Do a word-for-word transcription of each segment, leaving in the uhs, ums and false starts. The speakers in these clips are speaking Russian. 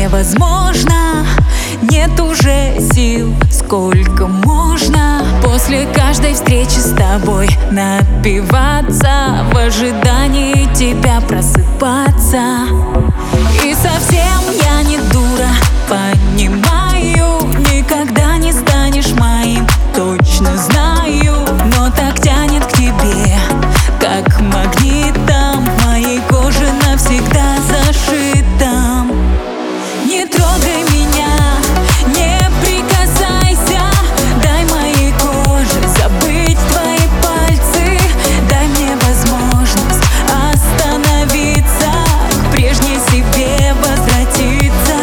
невозможно. Нет уже сил, сколько можно после каждой встречи с тобой напиваться, в ожидании тебя просыпаться. И совсем я не дура, понимаю, никогда не станешь моим, точно знаю. Но так тянет к тебе, как магнитом, в моей коже навсегда зашитом. Не трогай меня, не прикасайся, дай моей коже забыть твои пальцы. Дай мне возможность остановиться, к прежней себе возвратиться.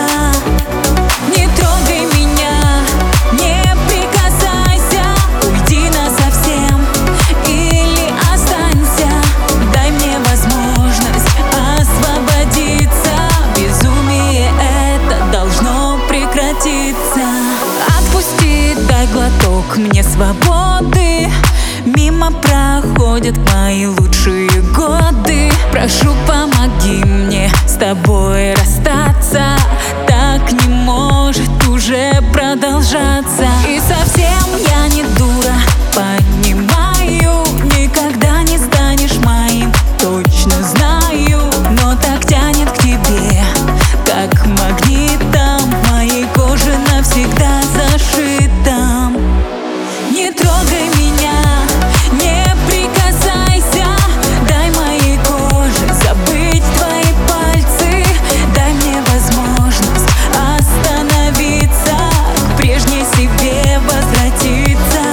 Не трогай меня, не прикасайся, уйди насовсем или останься. Дай мне возможность освободиться, безумие это должно прекратиться. Отпусти, дай глоток мне свободы, мимо проходят мои лучшие годы. Прошу, помоги мне с тобой расстаться, так не может уже продолжаться. И совсем я не дура, понимаю, никогда не станешь моим, точно знаю. Но так тянет к тебе, как магнитом, в моей коже навсегда зашитом. Не трогай меня, не прикасайся, дай моей коже забыть твои пальцы. Дай мне возможность остановиться, к прежней себе возвратиться.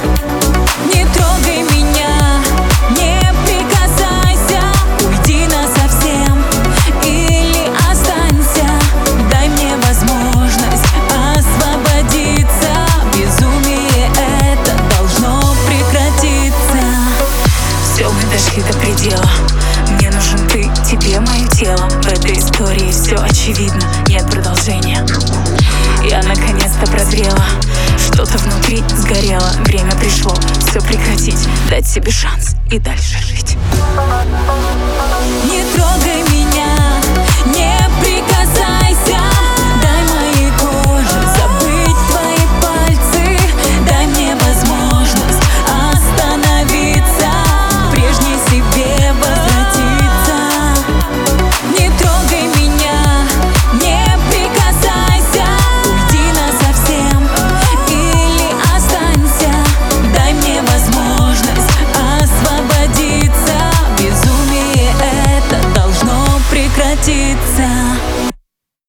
Не трогай меня, не прикасайся, уйди насовсем или останься. Дай мне возможность освободиться, безумие это должно прекратиться. Все, мы дошли до предела, мне нужен ты, тебе мое тело. В этой истории все очевидно, нет продолжения. Я наконец-то прозрела, что-то внутри сгорело. Время пришло все прекратить, дать себе шанс и дальше жить. Не